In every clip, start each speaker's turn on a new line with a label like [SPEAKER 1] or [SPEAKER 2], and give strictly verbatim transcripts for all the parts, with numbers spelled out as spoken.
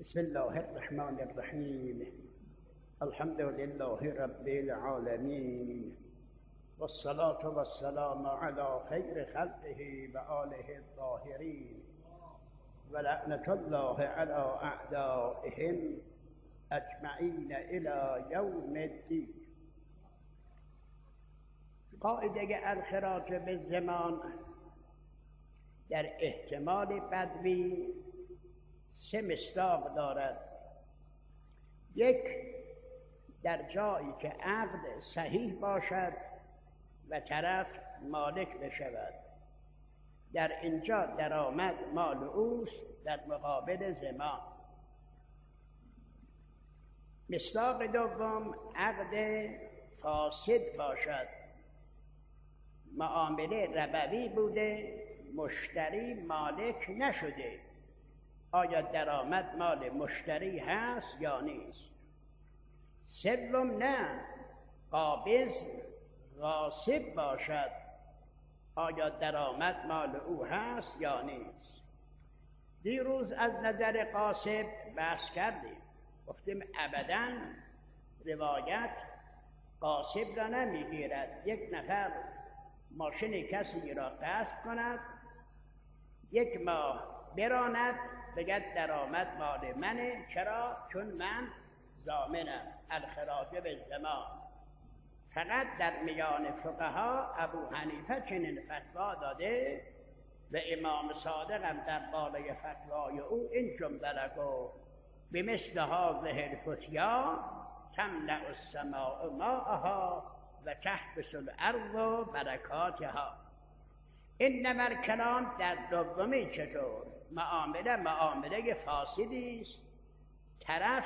[SPEAKER 1] بسم الله الرحمن الرحیم. الحمد لله رب العالمین والصلاة والسلام على خیر خلقه و آله الطاهرین و لعنة الله على اعدائهم اجمعین الی یوم الدین. قاعده الخراج بالزمان در احتمال بدوی سه مصداق دارد. یک، در جایی که عقد صحیح باشد و طرف مالک بشود، در اینجا درآمد مال اوست در مقابل زمان. مصداق دوم، عقد فاسد باشد، معامله ربوی بوده، مشتری مالک نشده، آیا درآمد مال مشتری هست یا نیست؟ سوم، نه، قابض غاصب باشد، آیا درآمد مال او هست یا نیست؟ دیروز از نظر غاصب بحث کردیم، گفتیم ابداً روایت غاصب را نمیگیرد. یک نفر ماشین کسی را غصب کند، یک ماه براند، بگد درآمد مال منه. چرا؟ چون من ضامنم. الخراج بالزمان. فقط در میان فقها ابو حنیفه چنین فتوا داده و امام صادق هم در بالای فتوای او این جمله را گفت: بمثل هذه الفتیا تمنع السماء ماءها و تحبس الارض برکاتها. انما الکلام در دومی چطور؟ معامله معامله فاسدی است، طرف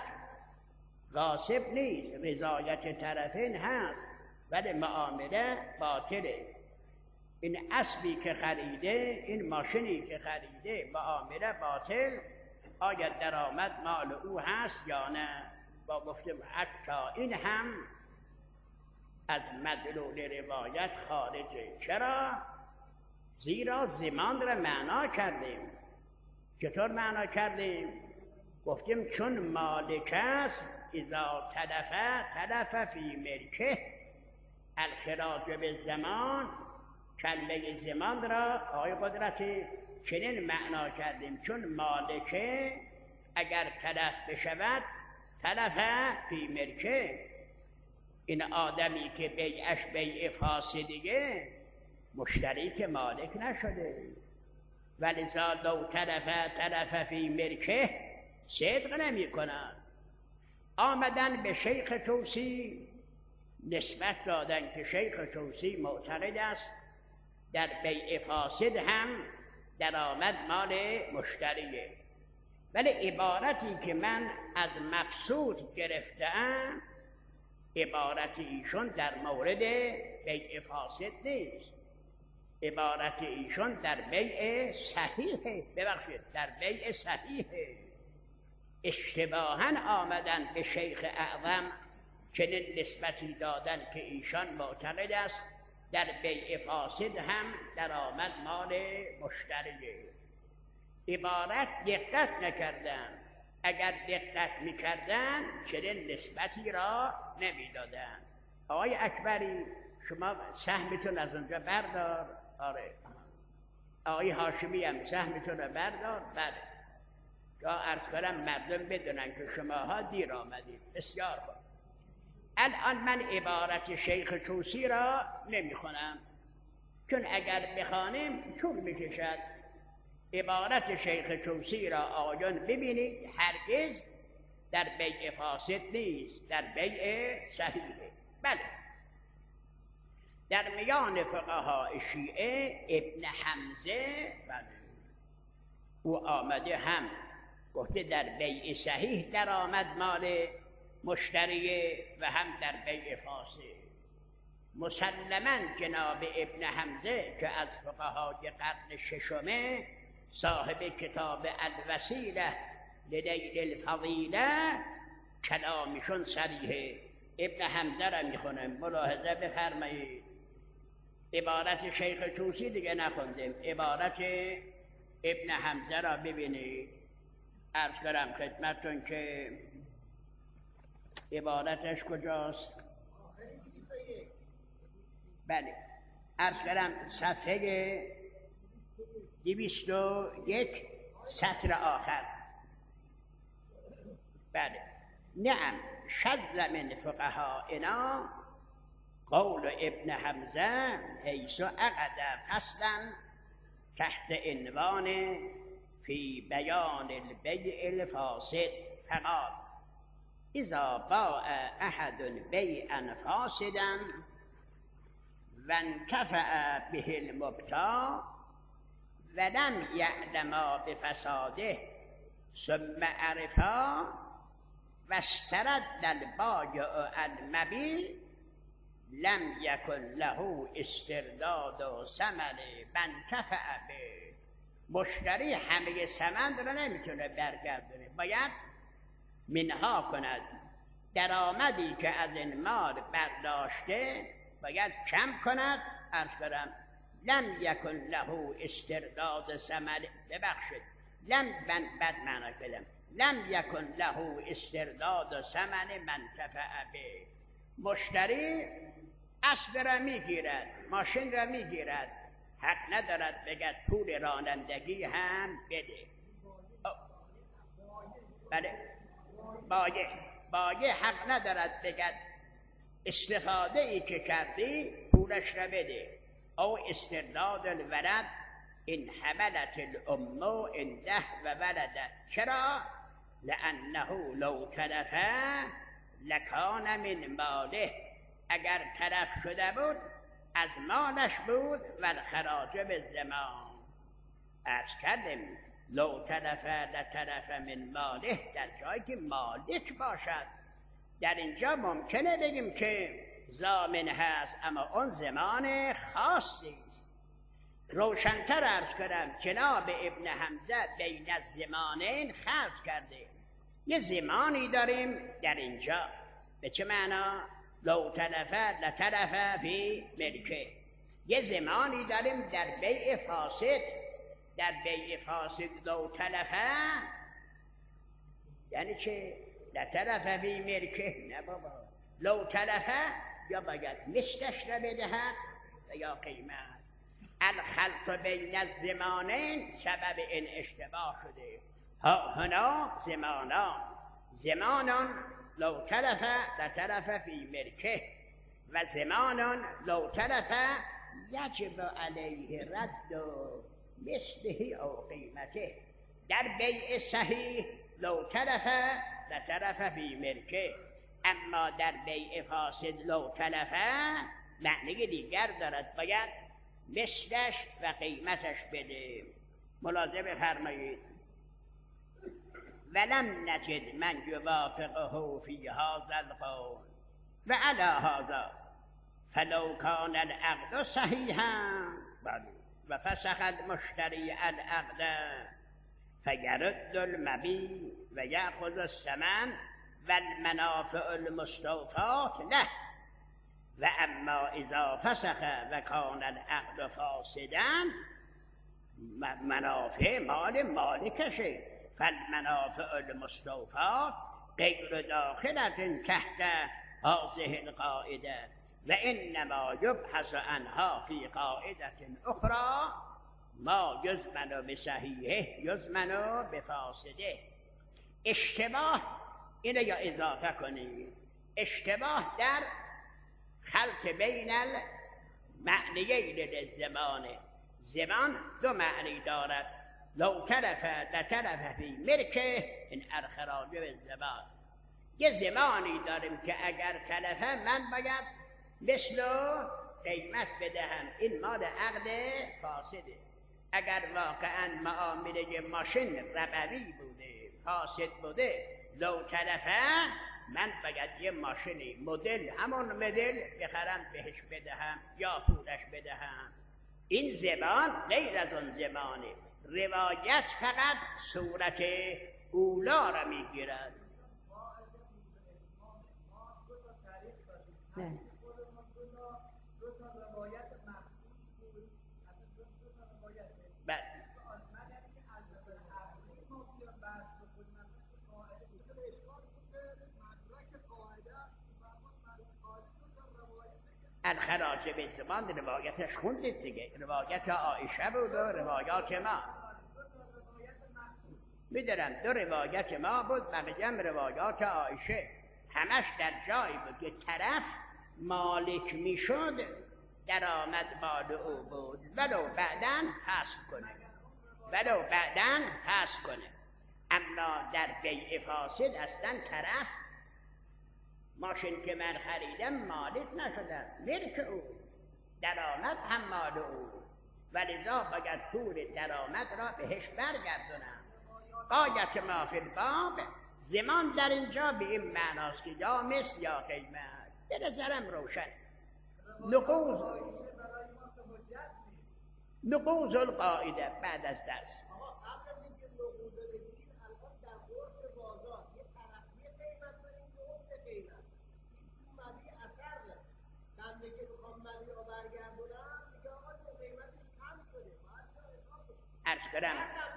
[SPEAKER 1] غاصب نیست، رضایت طرفین هست، ولی معامله باطله. این اسبی که خریده، این ماشینی که خریده، معامله باطل، آیا درآمد مال او هست یا نه؟ با گفتم حتی این هم از مدلول روایت خارجه. چرا؟ زیرا زمان را معنا کردیم. چطور معنا کردیم؟ گفتیم چون مالک است، اذا تلف تلف فی ملکه. الخراج بالزمان، کلمه زمان را آقای قدرتی چنین معنا کردیم چون مالکه، اگر تلف بشود تلف فی ملکه. این آدمی که بیعش بیع فاسدیه، مشتری که مالک نشده، ولذا لو تلف تلف فی ملکه، صدق نمی کنن. آمدن به شیخ توسی نسبت دادن که شیخ توسی معتقد است در بیع فاسد هم درآمد مال مشتریه، ولی عبارتی که من از مقصود گرفتم عبارت ایشون در مورد بیع فاسد نیست، عبارت ایشون در بیع صحیحه. ببخشید، در بیع صحیحه. اشتباهاً آمدن به شیخ اعظم چنین نسبتی دادن که ایشان معتقد است در بیع فاسد هم درآمد مال مشتریه. عبارت دقت نکردن، اگر دقت میکردن چنین نسبتی را نمیدادن. آقای اکبری، شما سهمتون از اونجا بردار. آره. آقای هاشمی هم سهمتون رو بردار. بله. تا عرض کنم مردم بدونن که شماها دیر آمدید. بسیار خوب. الان من عبارت شیخ توسی را نمیخونم، چون اگر بخوانیم طول میکشد. عبارت شیخ توسی را آیان ببینید، هرگز در بیع فاسد نیست، در بیع صحیحه. بله. در میان فقهای شیعه ابن حمزه، بله، او آمده هم گفته در بیع صحیح درآمد مال مشتریه و هم در بیع فاسد. مسلماً جناب ابن حمزه که از فقهای قرن ششمه، صاحب کتاب الوسیله لنیل الفضیله، کلامشون صریحه. ابن حمزه را میخونم، ملاحظه بفرمایید. عبارت شیخ توسی دیگه نخوندیم، عبارت ابن حمزه را ببینید. عرض کنم خدمتتون که عبارتش کجاست؟ بله عرض کنم صفحه دویست و یک سطر آخر. بله نعم شذ من فقهائنا قول ابن حمزه حیث عقد فصلا تحت عنوان فی بیان البیع الفاسد فقال اذا باع احد بیعا فاسدا وانتفع به المبتاع ولم یعلما بفساده ثم عرفا واسترد البایع المبیع لم یکن له استرداد ثمن وانتفع به. مشتری همه ثمن را نمیتونه برگردونه، باید منها کند. درآمدی که از این مال برداشته باید کم کند. عرض کنم لم یکن له استرداد ثمن، ببخشید لم من بد معنا کردم، لم یکن له استرداد ثمن منتفع به. مشتری اسب را میگیرد، ماشین را میگیرد، حق ندارد بگد پول رانندگی هم بده. بله بایع بایع حق ندارد بگد استفاده ای که کردی پولش را بده. او استرداد الولد ان حملت الام عنده و ولده. چرا؟ لانه لو تلفه لکان من ماله. اگر تلف شده بود از مالش بود و الخراج بالضمان. عرض کردیم لو تلفه لتلف من ماله، در جایی که مالک باشد. در اینجا ممکنه بگیم که ضامن هست، اما اون زمان خاصی است. روشن‌تر عرض کنم جناب ابن حمزه بین الزمانین خلط کرده. یه زمانی داریم در اینجا، به چه معنا؟ لو تلفه لتلفه فی ملکه. یه زمانی داریم در بیع فاسد. در بیع فاسد لو تلفه یعنی چه؟ لتلفه فی ملکه. نه بابا، لو تلفه یا باید مثلش را بدهد و یا قیمت. الخلط بین الزمانین سبب این اشتباه شده. ها هنا زمانان زمانان لو تلفه لتلفه فی ملکه و زمانان لو تلفه یجب علیه رد و مثله او قیمته. در بیع صحیح لو تلفه لتلفه فی ملکه، اما در بیع فاسد لو تلفه معنی دیگر دارد، باید مثلش و قیمتش بده. ملاحظه بفرمایید. ولم نجد من یوافقه فی هذا القول و علی هذا فلو کان العقد صحیحا و فسخ المشتری العقد فیرد المبیع و یأخذ الثمن و المنافع المستوفات له. و اما اذا فسخ و کان العقد فاسدا، منافع مال مالکشه، فالمنافع المستوفات غیر داخلة تحت هذه القاعده و انما یبحث عنها فی قاعده اخرى ما یضمن بصحیحه یضمن بفاسده. اشتباه اینو یا اضافه کنید. اشتباه در خلط بین المعنیین للزمان. زمان دو معنی دارد، لو تلفه لتلفه فی ملکه این الخراج بالزمان. یه زمانی داریم که اگر تلفه من باید مثل قیمت بدهم، این مال عقد فاسده. اگر واقعا معامله ماشین ربوی بوده فاسد بوده لو تلفه من باید یه ماشینی مدل همون مدل بخرم بهش بدهم یا پولش بدهم. این زمان غیر از اون زمانه. روایت فقط صورت اولا را میگیرد. نه الخراج به زمان روایتش خوندید دیگه، روایت عایشه بود و روایات ما. میدارم دو روایت ما بود، بقیه هم روایات عایشه. همش در جایی بود که طرف مالک میشد درآمد مال او بود، ولو بعداً فسخ کنه، ولو بعداً فسخ کنه. اما در بیع فاسد اصلا طرف ماشین که من خریدم مالک نشدم، ملک او، درآمد هم مال او، ولذا باید پول درآمد را بهش برگردونم. غایت ما فی الباب زمان در اینجا به این معناست که یا مثل یا قیمت. به نظرم روشن. نقوض نقوض القاعده بعد از درس. عرض کنم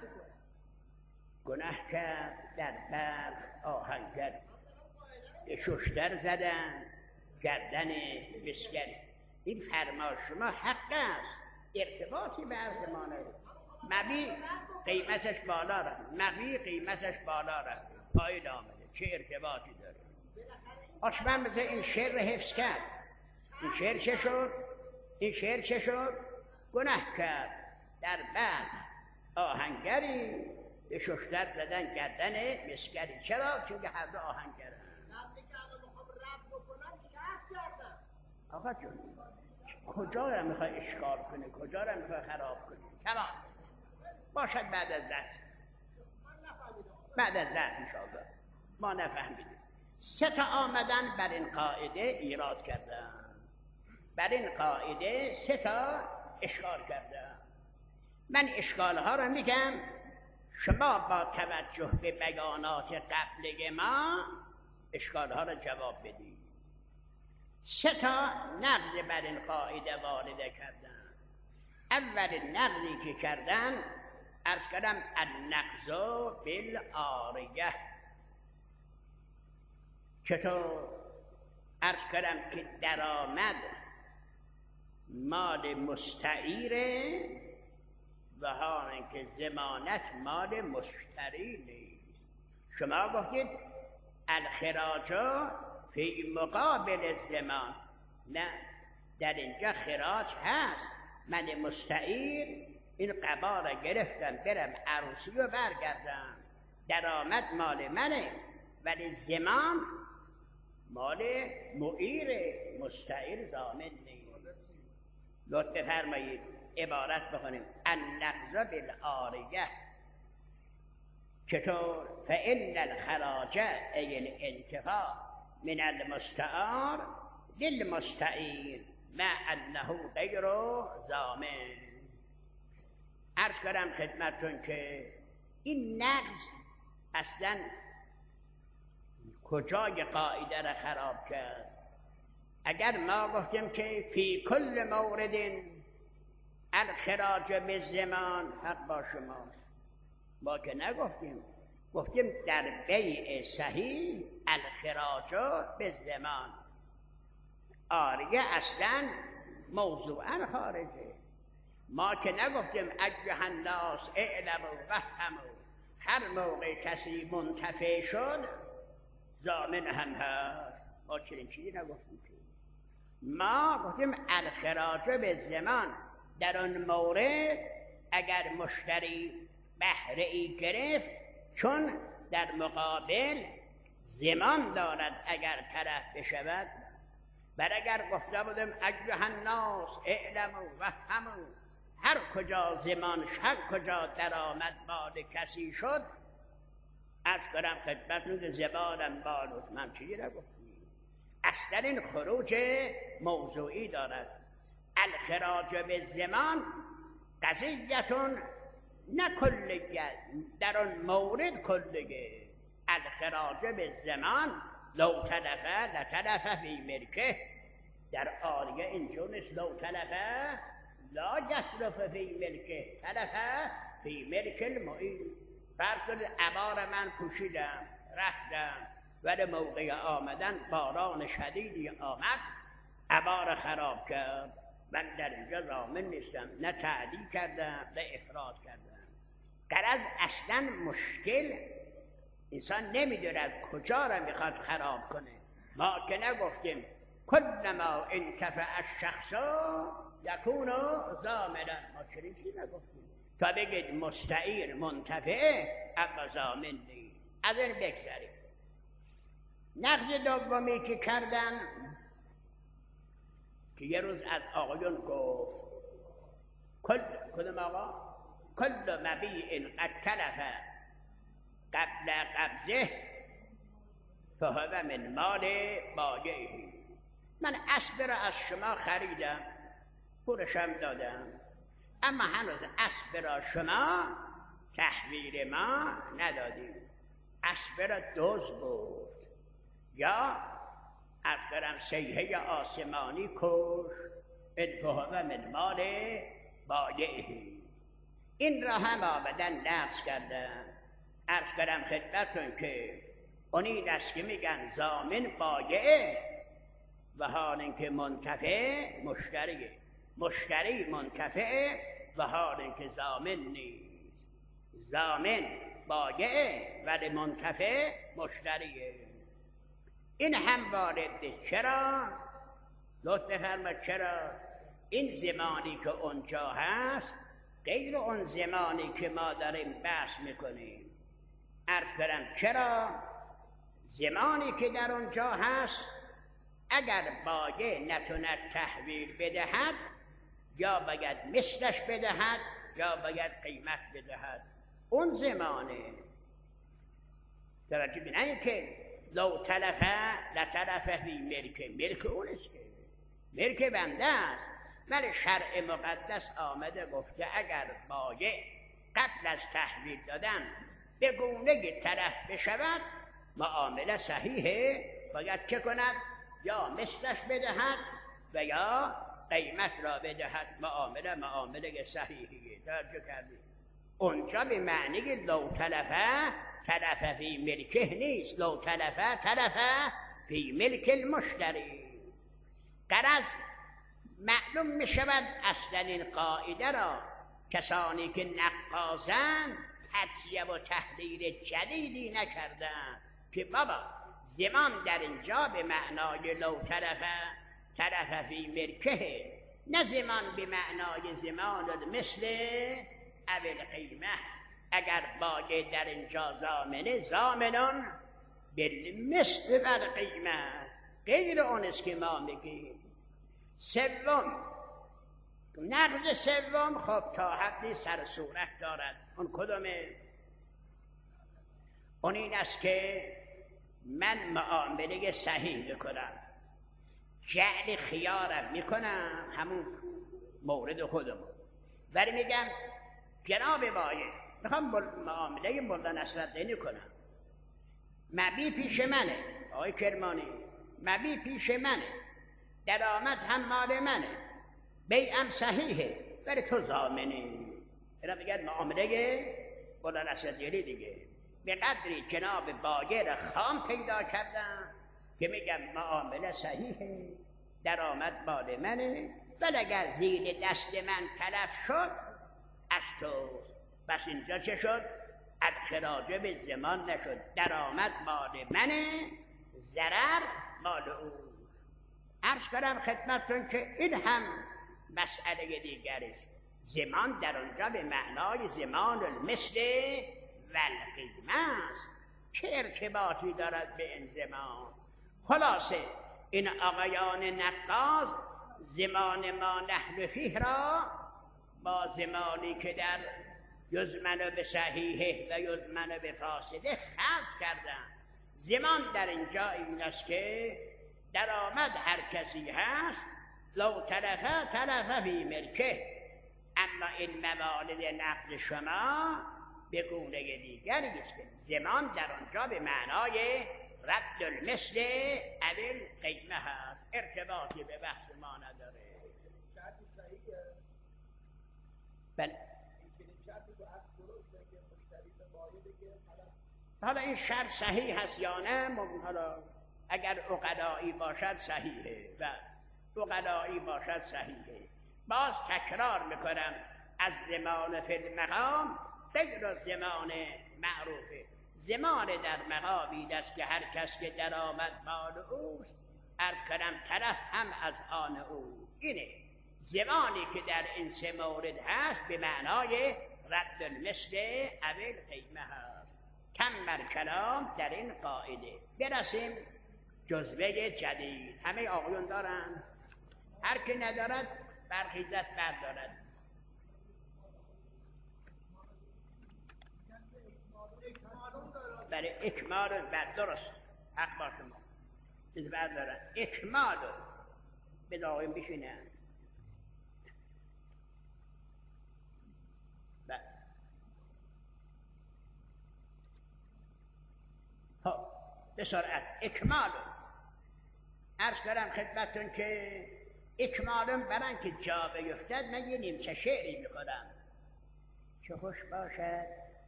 [SPEAKER 1] گناه کرد در برق آهنگر، ششتر زدن گردن مسگری. این فرما شما حق است، ارتباطی به عرض ما نداره. مبی قیمتش بالا رفت، مبی قیمتش بالا رفت، پایین آمده، چه ارتباطی داره؟ آشمن مثل این شعر حفظ کرد. این شعر چه شد؟ این شعر چه شد؟ گناه کرد در برق آهنگری، به ششتر زدن گردن مسگری. چرا؟ چون هر دو آهنگرن. آقا جون کجا را میخوای اشکال کنی؟ کجا را میخوای خراب کنی؟ تمام باشد بعد از درس، بعد از درس انشاءالله. ما نفهمیدیم. سه تا آمدن بر این قاعده ایراد کردن، بر این قاعده سه تا اشکال کردن. من اشکال ها رو میگم، شما با توجه به بیانات قبلی ما اشکال ها رو جواب بدید. سه تا نقض بر این قاعده وارد کردن. اول نقضی که کردن عرض کردم النقض بالعاریه. چطور؟ عرض کردم که درآمد مال مستعیره و ها اینکه ضمانت مال مشتری نیست. شما گفتید الخراج فی مقابل زمان. نه، در اینجا خراج هست. من مستعیر این قبا را گرفتم برم عروسی رو برگردم، درآمد مال منه، ولی زمان مال معیر، مستعیر ضامن نیست. لطف بفرمایید عبارت بخونیم النقض بالعاریه. چطور؟ فإن الخراج ای الانتفاع من المستعار للمستعیر مع انه غیر ضامن. عرض کردم خدمتتون که این نقض اصلا کجای قاعده را خراب کرد؟ اگر ما گفتیم که فی کل مورد الخراج بالزمان، حق با شماست. ما که نگفتیم، گفتیم در بیع صحیح الخراج بالزمان. آریه اصلا موضوعا خارجه. ما که نگفتیم ایها الناس اعلموا وفهموا، هر موقع کسی منتفع شد ضامن هم هست. ما چنین چیزی نگفتیم. ما گفتیم الخراج بالزمان، در آن مورد اگر مشتری بهره ای گرفت چون در مقابل زمان دارد اگر طرف بشود. بر اگر گفته بودم ایها الناس اعلموا وفهموا، هر کجا زمان، هر کجا درآمد مال کسی شد، از کنم خدمتتون که زبانم بالود، من چیزی نگفتم. اصلا این خروج موضوعی دارد. الخراج بالزمان قضیتون نه کلیه، در آن مورد کلیه. الخراج بالزمان لو تلفه لتلفه فی ملکه. در آریه اینجور نیست لو تلفه لا یتلف فی ملکه، تلفه فی ملک المعین. فرض کنید عبار من پوشیدم رفتم، ولی موقع آمدن باران شدیدی آمد، عبار خراب کرد. من در اینجا ضامن نیستم، نه تعدیل کردم نه افراد کردم. غرض اصلا مشکل انسان نمیدونه کجا را میخواد خراب کنه. ما که نگفتیم کلما انتفع الشخص یکون ضامنا، ما چنین چیزی نگفتیم تا بگید مستعیر منتفع اما ضامن نیست. از این بگذاریم. نقض دومی که کردن که یه روز از آقایون گفت کل کدوم آقا؟ کل مبیع قد تلف قبل قبضه فهو من مال بایعه. من اسب را از شما خریدم، پولشم دادم، اما هنوز اسب را شما تحویل ما ندادیم. اسب را دزد بود یا افکرم سیحه آسمانی کش، ان فهو من مال بایعه. این را هم آمدن نقض کردن. عرض کردم خدمتتون که اونی دست که میگن ضامن بایعه و حال اینکه منتفع مشتریه، مشتری منتفع و حال اینکه ضامن نیست. ضامن بایعه ولی منتفع مشتریه. این هم وارده. چرا؟ لطف بفرمایید چرا؟ این زمانی که اونجا هست غیر اون زمانی که ما داریم بحث میکنیم. عرض کردم چرا؟ زمانی که در اونجا هست اگر بایع نتوند تحویل بدهد یا باید مثلش بدهد یا باید قیمت بدهد. اون زمانه توجه بین این که لو تلفه لتلفه بی ملکه، ملک اونست که ملک بنده است. ولی شرع مقدس آمده گفته اگر بایع قبل از تحویل دادن به گونه تلف بشود معامله صحیحه، باید چه کند؟ یا مثلش بدهد و یا قیمت را بدهد. معامله معامله صحیحیه. توجه کردید؟ اونجا به معنی لو تلفه تلفه فی ملکه نیست، لو تلفه تلفه فی ملک المشتری. غرض معلوم می شود اصلا این قاعده را کسانی که نقاضند تجزیه و تحلیل جدیدی نکردند که بابا زمان در اینجا به معنای لو تلفه تلفه فی ملکه، نه زمان به معنای زمان مثل اول قیمه. اگر بایع در اینجا ضامنه ضامنان بالمثل والقیمه، غیر اون است که ما میگیم. سوم، نقض سوم خب تا حدی سر صورت دارد. اون کدومه؟ اون این است که من معامله صحیح بکنم، جعل خیارم میکنم، همون مورد خودمون، ولی میگم جناب بایع میخوام معامله مولا نصرالدین کنم، مبی پیش منه آقای کرمانی، مبی پیش منه، درآمد هم مال منه، بیعم صحیحه ولی تو ضامنی. اینا میگن معامله مولا نصرالدین دیگه. به قدری جناب بایع را خام پیدا کردم که میگم معامله صحیحه، درآمد مال منه، ولی اگر زیر دست من تلف شد از تو. بس اینجا چه شد؟ اخراج به زمان نشد، درآمد مال منه، ضرر مال او. عرض کنم خدمتتون که این هم مسئله دیگر است. زمان در اونجا به معنای زمان المثل والقیمه است. چه ارتباطی دارد به این زمان؟ خلاصه این آقایان نقاض زمان ما نحن فیه را با زمانی که در یزمن به صحیحه و یزمن به فاسده خلط کردن. زمان در اینجا این است که درآمد هر کسی هست، لو تلفه تلفه فی ملکه، اما این موارد نقض شما به گونه دیگری است که زمان در آنجا به معنای رد المثل اول قیمه هست، ارتباطی به بحث ما نداره.
[SPEAKER 2] شرطی صحیحه؟
[SPEAKER 1] بله.
[SPEAKER 2] این شرطی تو عقد درسته که مشتری به بایع بگه
[SPEAKER 1] حالا این شرط صحیح هست یا نه؟ حالا اگر عقدایی باشد صحیحه و عقلایی باشد صحیحه. باز تکرار میکنم از زمان فی المقام غیر از زمان معروفه. زمان در مقامی است که هر کس که در آمد مال اوست، عرض کنم طرف هم از آن او. اینه زمانی که در این سه مورد هست به معنای رد المثل اول قیمه هست. کم بر کلام در این قاعده. برسیم جزوه جدید. همه آقایون دارن؟ هر که ندارد برخیزت بردارد. برای اکمال بر درست حق با شما چیز بردارن. اکمال به داغیم بشینن. خب به سرعت اکمال عرض کردم خدمتون که اکمالم برن که جا بیفتد. من یه نیمچه شعری میکنم. چه خوش باشد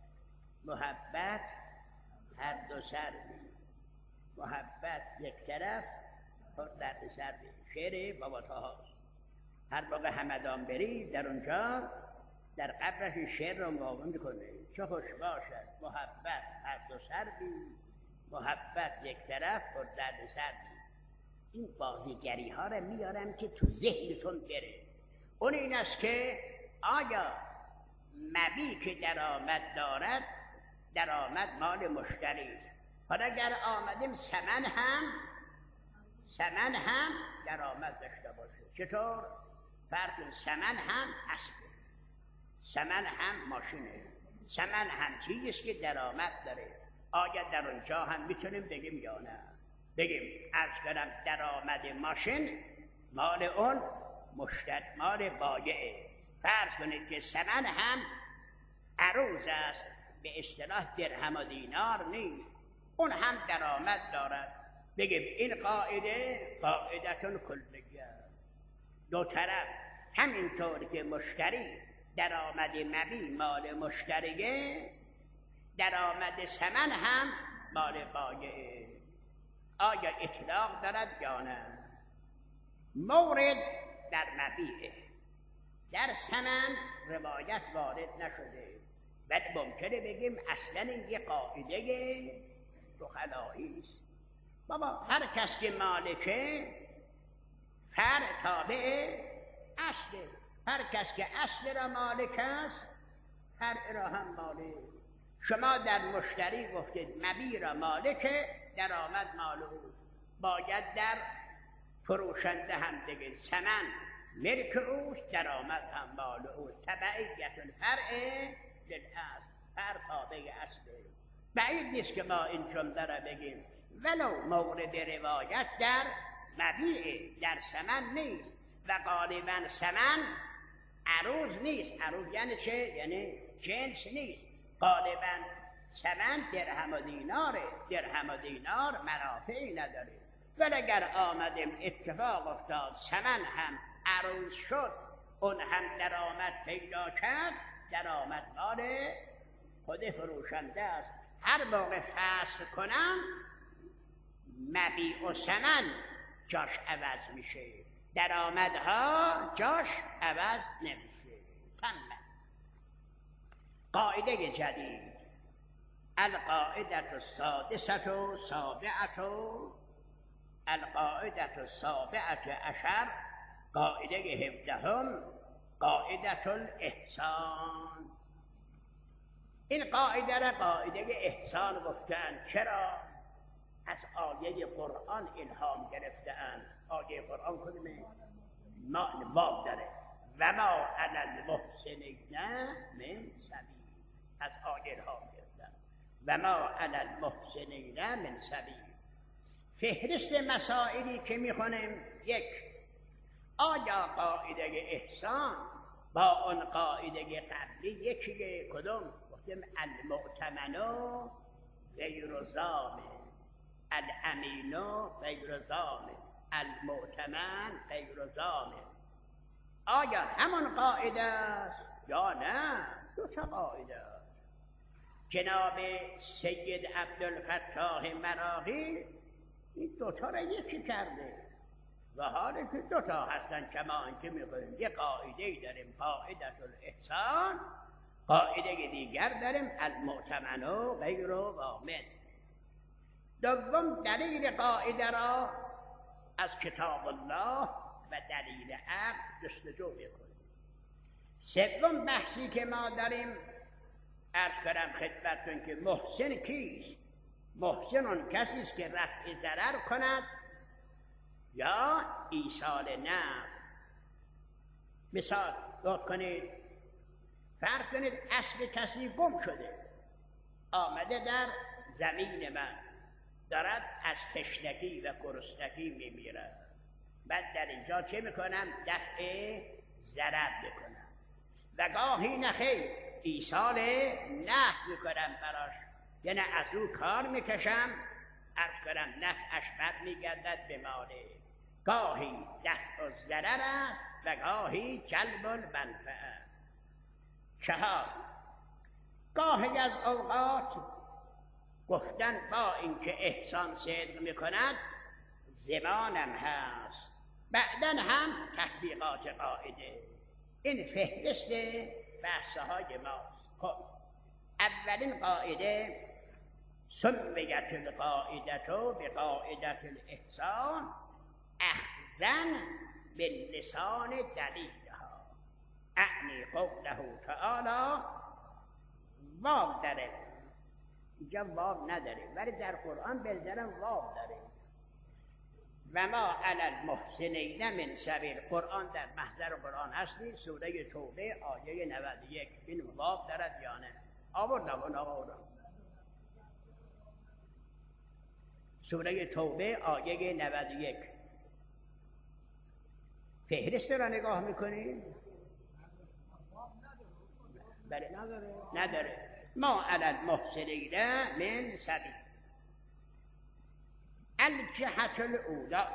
[SPEAKER 1] محبت هر دو سر بی، محبت یک طرف پر درد سر بی. شعر بابا طاهاست. هر موقع همدان بری در اونجا در قبرش شعر رو مقاوم میکنه. چه خوش باشد محبت هر دو سر بی، محبت یک طرف پر درد سر بی. این بازیگری ها رو میارم که تو ذهنتون بره. اون این است که آیا مبی که درآمد دارد، درآمد مال مشتری است. حالا اگر آمدیم ثمن هم ثمن هم درآمد داشته باشه. چطور؟ فرق ثمن هم اسب، ثمن هم ماشینه، ثمن هم چیزی است که درآمد داره. آیا در اونجا هم میتونیم بگیم یا نه؟ بگیم عرض کنم درآمد ماشین مال اون مشتری، مال بایعه. فرض کنید که ثمن هم عروض است، به اصطلاح درهم و دینار نیست، اون هم درآمد دارد. بگیم این قاعده قاعدتون کلیه. دو طرف همینطور که مشتری درآمد مبی مال مشتریه، درآمد ثمن هم مال بایعه. آیا اطلاق دارد یا نه؟ مورد در مبیعه، در ثمن روایت وارد نشده. ولی ممکنه بگیم اصلا این یه قاعده دخلایی است. بابا هر کس که مالکه فرع تابع اصله. هر کس که اصل را مالک است فرع را هم مالک. شما در مشتری گفتید مبی را مالکه، درآمد مال او. باید در فروشنده هم بگید ثمن ملک اوست، درآمد هم مال اوست. تبعیت فرع للاصل، فرع تابع اصله. بعید نیست که ما این جمله را بگیم ولو مورد روایت در مبیع در ثمن نیست و غالبا ثمن عروض نیست. عروض یعنی چه؟ یعنی جنس نیست. غالبا ثمن درهم و دیناره، درهم و دینار منافعی نداره. ولی اگر آمدیم اتفاق افتاد ثمن هم عروض شد، اون هم درآمد پیدا کرد، درآمد مال خود فروشنده است. هر موقع فصل کنم مبیع و ثمن جاش عوض میشه، درآمدها جاش عوض نمیشه. تمام. قاعده جدید، القاعده السادسه و سابعه، القاعده السابعه عشر، قاعده هفدهم، قاعده الاحسان. این قاعده را قاعده احسان گفتن. چرا؟ از آیه قرآن الهام گرفته‌اند. آیه قرآن کدومه؟ ما باب داره و ما علی المحسنین من سبیل. از آیه الهام گرفتن و ما علی المحسنین من سبیل. فهرست مسائلی که میخونیم، یک، آیا قاعده احسان با اون قاعده قبلی یکیه؟ کدوم؟ گفتیم المؤتمن غیر ضامن، الامین غیر ضامن، المؤتمن غیر ضامن. آیا همون قاعده است یا نه؟ دو تا قاعده است. جناب سید عبدالفتاح مراغی این دوتا را یکی کرده. و حالی که دو تا هستن کما اینکه میگویم یه قاعده داریم قاعده الاحسان، قاعده دیگر داریم المؤتمن و غیر ضامن. دوم دلیل قاعده را از کتاب الله و دلیل عقل جستجو میکنیم. سوم بحثی که ما داریم عرض کردم خدمتتون که محسن کیست؟ محسن اون کسی است که رفع ضرر کند یا ایصال نفع. مثال داد کنید، فرض کنید اسب کسی گم شده، آمده در زمین من، دارد از تشنگی و گرسنگی میمیرد. بعد در اینجا چه میکنم؟ دفع ضرر میکنم و گاهی نخیر ایصال نفع میکنم براش، یعنی از او کار میکشم، عرض کنم نفعش بر میگردد به ماله. گاهی دفع ضرر است و گاهی جلب المنفعه. چهار، گاهی از اوقات گفتن با اینکه احسان صدق میکند زمانم هست، بعدن هم تطبیقات قاعده. این فهرست بحثهای ماست. خب اولین قاعده سمیت القاعدة بقاعدة الاحسان اخذا باللسان دلیلها، اعنی قوله تعالی. واو داره، اینجا واو نداره ولی در قرآن بلدرم واو داره. و ما علی المحسنین من سبیل. قرآن در محضر قرآن هستی، سوره توبه آیه نود و یک. این واو دارد یا نه؟ آوردم اون آوردم. سوره توبه آیه نود و یک. فهرست را نگاه میکنید؟ بله نداره نداره. ما علی المحسنین من سبیل. الجهت الاولی،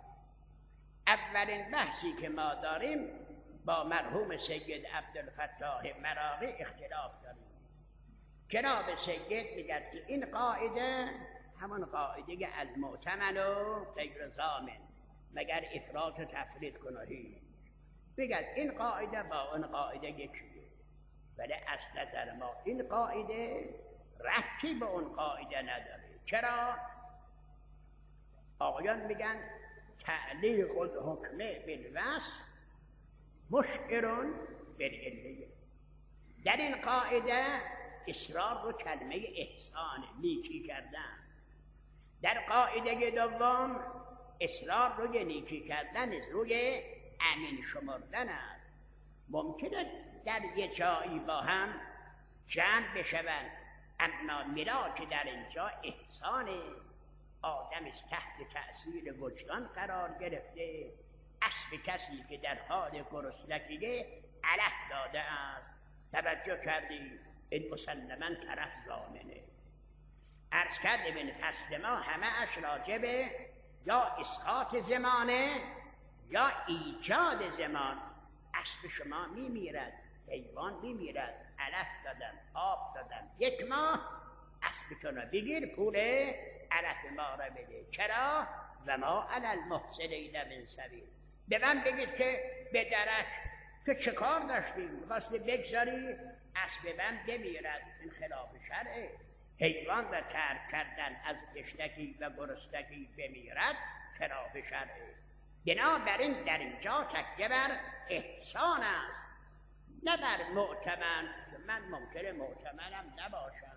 [SPEAKER 1] اولین بحثی که ما داریم با مرحوم سید عبدالفتاح مراغی اختلاف داریم. جناب سید میگه که این قاعده همون قاعده المؤتمن و غیر ضامن، مگر افراط و تفرید کنهی. میگه این قاعده با اون قاعده یکیه، ولی از نظر ما این قاعده ربطی به اون قاعده نداره. چرا؟ آقایان میگن تعلیق الحکم بالوصف مشعر بالعله. در این قاعده اصرار رو کلمه احسان، نیکی کردن. در قاعده دوم اصرار روی نیکی کردن روی امین شمردن است. ممکنه در یه جایی با هم جمع بشوند، اما ملاک در اینجا احسانه. آدمش تحت تأثیر وجدان قرار گرفته، اسب کسی که در حال گرسنگی علف داده است. توجه کردی؟ این مسلماً طرف ضامنه. عرض کردیم این فصل ما همه اش راجبه یا اسقاط زمانه یا ایجاد زمان. اسب شما میمیرد، حیوان میمیرد، علف دادم، آب دادم، یک ماه اسبتون رو بگیر، پول علف ما رو بده. چرا؟ و ما علی المحسنین من سبیل. به من بگید که به درک تو چه کار داشتی؟ میخواستی بگذاری اسب من بمیرد، این خلاف شرعه. حیوان را ترک کردن از تشنگی و گرسنگی بمیرد خلاف شرعه. بنابراین در اینجا تکیه بر احسان است، نه بر مؤتمن. من ممکنه مؤتمنم نباشم.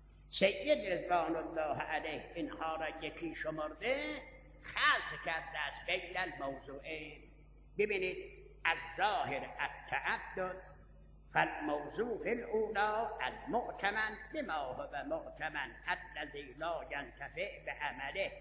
[SPEAKER 1] سید رضوان الله علیه اینها را یکی شمرده، خلط کرده از بین الموضوعین. ببینید از ظاهر التعدد، فالموضوع فی الاولی المؤتمن بما هو مؤتمن الذی لا ینتفع بعمله،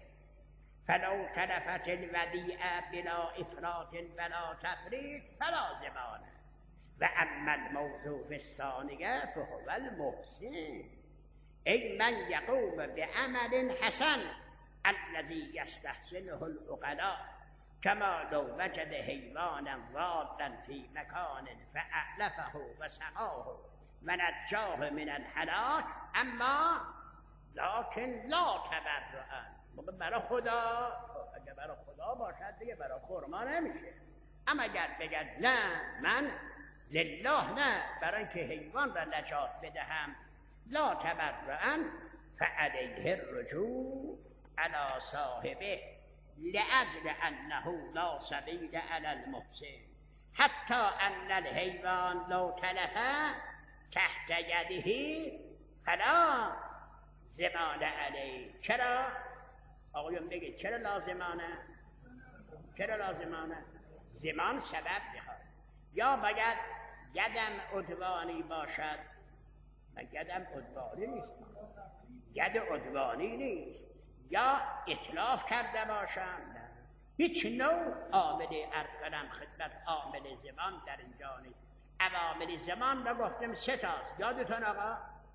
[SPEAKER 1] فلو تلفت الودیعه بلا افراط ولا تفریط فلا ضمان، و اما الموضوع فی الثانیه فهو المحسن ای من یقوم بعمل حسن الذی یستحسنه العقلاء، کما لو وجد حیوانا ضالا فی مکان فأعلفه و سقاه و نجاه من الهلاک، اما لکن لا تبرعا. برای خدا برای خدا باشد دیگه برای خرما نمیشه. اما اگر بگد نه من لله نه، برای اینکه حیوان را نجات بدهم، لا تبرعن فعلیه الرجوع علی صاحبه لأجل انه لا سبیل علی المحسن حتی ان الحیوان لو تلف تحت یده فلا زمان علیه. چرا؟ آقایون بگید چرا لازمانه؟ چرا لازمانه؟ زمان سبب میخواد. یا باید یدم عدوانی باشد، و یدم عدوانی نیست، ید عدوانی نیست، یا اطلاف کرده باشند، هیچ نوع عامل عرض کنم خدمت عامل زمان در اینجا نیست. عوامل زمان را گفتم سه تاست، یادتون آقا؟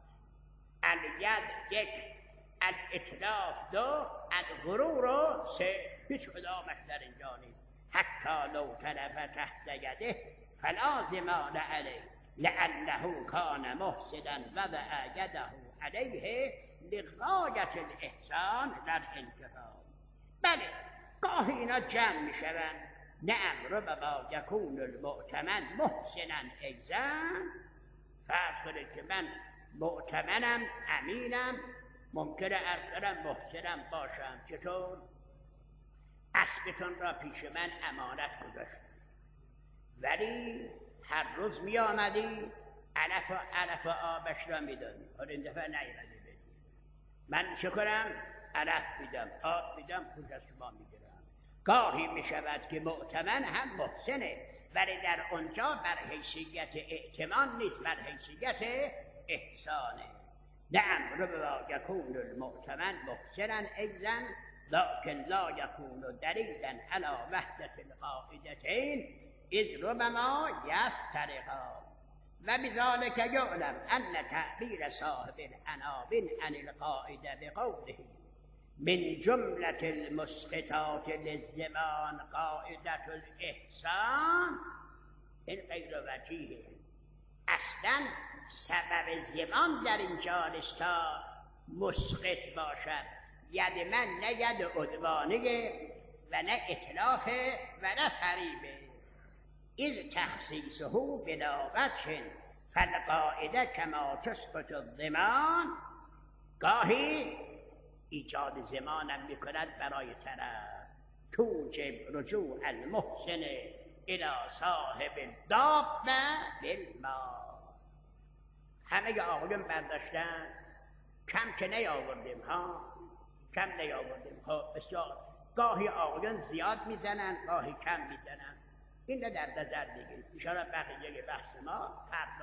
[SPEAKER 1] الید یک، الاطلاف دو، الغرور سه. هیچ کدامش در اینجا نیست. حتی لو تلف تحت یده فلا زمان علیه لأنه کان محسنا وضع یده علیه لغایت الاحسان در انتها. بله گاهی اینا جمع می شوند. نعم ربما یکون المؤتمن محسنا ایزن، فرض کنید که من مؤتمنم امینم، ممکنه ارسلم محسنم باشم. چطور؟ اسبتون را پیش من امانت گذاشتم، ولی هر روز می آمدی علف و علف و آبش را می دادی، حالا این دفعه نیامدی بدی، من چه کنم؟ علف میدم، آب میدم، پول از شما میگیرم. گاهی می شود که مؤتمن هم محسنه، ولی در اونجا بر حیثیت ائتمان نیست، بر حیثیت احسانه. نعم ربما یکون المؤتمن محسنا ایزن لكن لا يكون دلیلا على وحدة القاعدتين اذ ربما يفترقا و بذلك يعلم ان تعبير صاحب العناوين عن القاعدة بقوله من جملة المسقطات للزمان قاعدة الإحسان این غیر وجیه. اصلا سبب زمان در اینجا نیست تا مسقط باشد. ید من نه ید عدوانیه و نه اطلافه و نه فریبه. اذ تخصیصه بلا وجه فالقاعده کما تسقط الضمان. گاهی ایجاد زمانم میکند برای طرف. توجب رجوع المحسن الى صاحب الدابه بالمال. همه آقایون برداشتن، کم که نیاوردیم ها، کم نیاوردیم ها. بسیار گاهی آقایون زیاد میزنن، گاهی کم میزنن. این رو در نظر بگیرید. ان شاءالله بقیه بحث ما فردا